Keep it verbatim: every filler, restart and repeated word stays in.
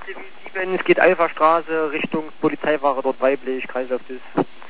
sieben, es geht Alpha-Straße, Richtung Polizeiware dort weiblich, Kreislauf des.